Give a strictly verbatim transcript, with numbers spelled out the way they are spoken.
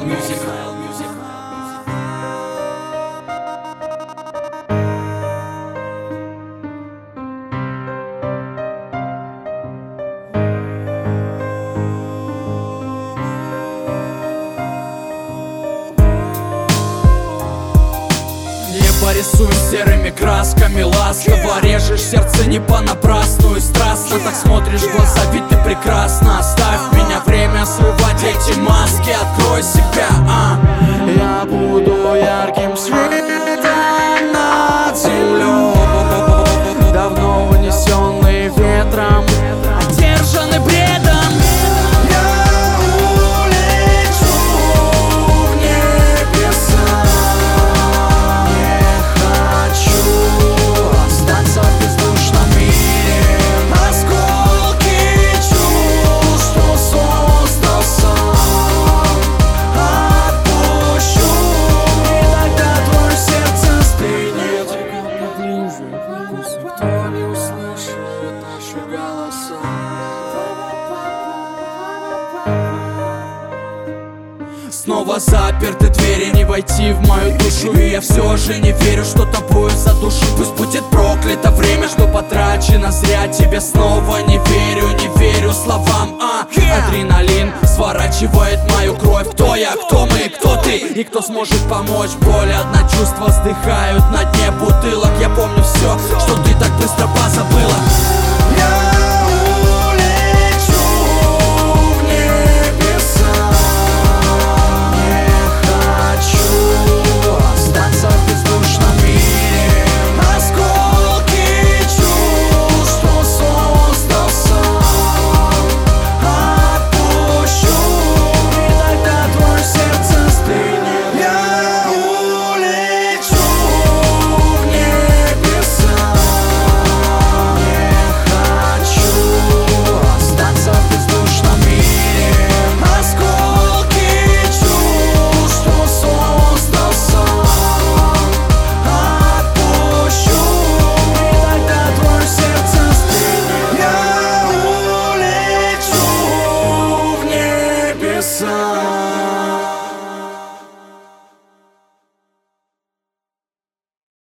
Рисуй серыми красками ласково, режешь сердце не понапрасну и страстно. Так смотришь в глаза, ведь ты прекрасна. Оставь меня, время срывать эти маски. Открой себя, а я буду ярким светом над землей, давно унесенный ветром, одержанный бредом. Снова заперты двери, не войти в мою душу. И я все же не верю, что тобою задушу. Пусть будет проклято время, что потрачено зря. Тебе снова не верю, не верю словам, а адреналин сворачивает мою кровь. Кто я, кто мы, кто ты и кто сможет помочь? Боль, одна чувства вздыхают на дне бутылок. Я помню все, что ты так быстро позабыла.